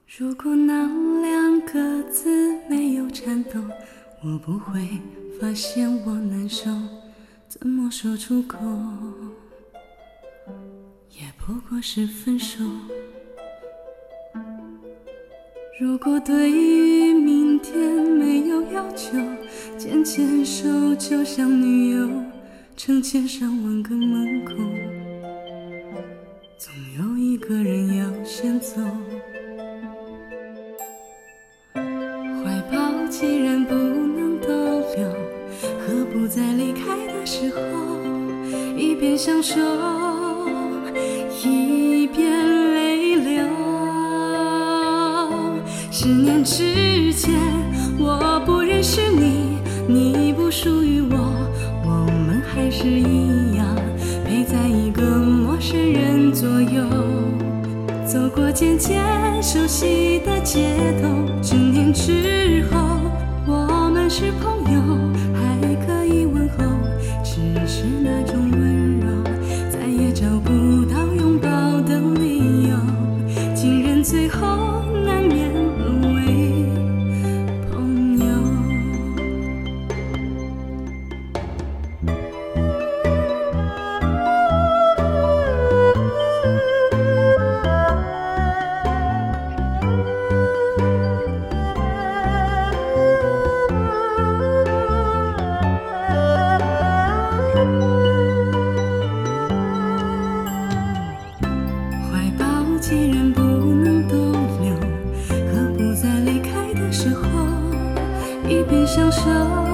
如果那两个字没有颤抖，我不会发现我难受，怎么说出口，也不过是分手。如果对于明天没有要求，牵牵手就像女友，成千上万个门口，总有一个人要先走。怀抱既然不能逗留，何不在离开的时候一边享受一边泪流。10年之前我不认识你，你不属于我，我们还是一样陪在一个陌生人左右，走过渐渐熟悉的街头。10年之后我们是朋友，还可以问候，只是那种温柔再也找不到拥抱的理由，情人最后难免沦为朋友。既然不能逗留，何不在离开的时候一边享受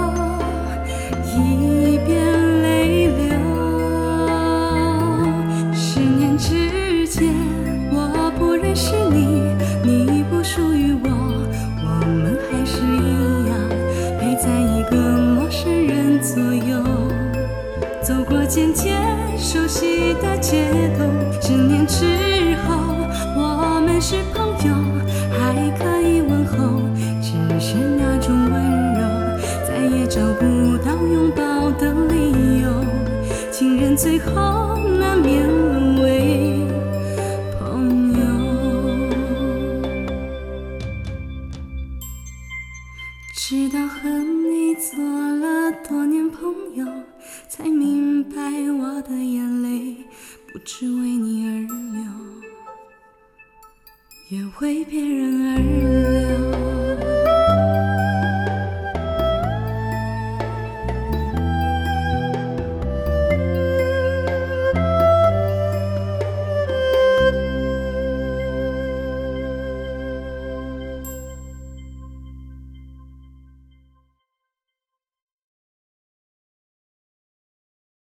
一边泪流。10年之前我不认识你，你不属于我，我们还是一样陪在一个陌生人左右，走过渐渐熟悉的街头。10年之后我们是朋友，还可以问候，只是那种温柔再也找不到拥抱的理由，情人最后难免沦为朋友。直到和你做了多年朋友，才明白我的眼泪不只为你而流，也为别人而流。